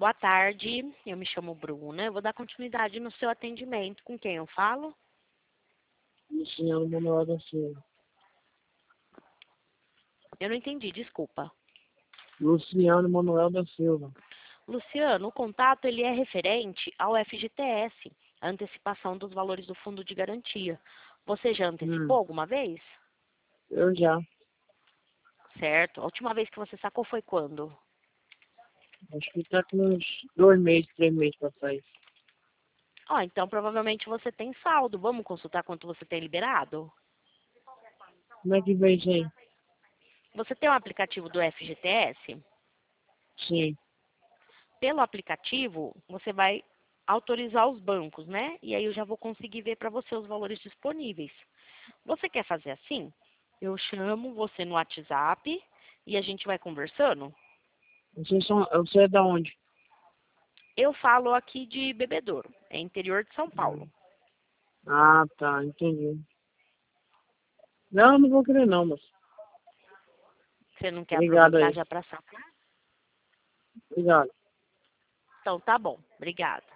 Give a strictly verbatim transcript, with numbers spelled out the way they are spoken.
Boa tarde, eu me chamo Bruna, eu vou dar continuidade no seu atendimento. Com quem eu falo? Luciano Manuel da Silva. Eu não entendi, desculpa. Luciano Manuel da Silva. Luciano, o contato ele é referente ao F G T S, a antecipação dos valores do fundo de garantia. Você já antecipou Hum, alguma vez? eu já. Certo. A última vez que você sacou foi quando? Acho que tá com uns dois meses, três meses pra sair. Ó, então provavelmente você tem saldo. Vamos consultar quanto você tem liberado? Como é que vem isso aí? Você tem o aplicativo do F G T S? Sim. Pelo aplicativo, você vai autorizar os bancos, né? E aí eu já vou conseguir ver para você os valores disponíveis. Você quer fazer assim? Eu chamo você no WhatsApp e a gente vai conversando? Vocês são, você é da onde? Eu falo aqui de Bebedouro, é interior de São Paulo. Hum. Ah, tá, entendi. Não, não vou querer não, moço. Você não quer Obrigado aproveitar aí. já para São Paulo? Obrigado. Então tá bom, obrigada.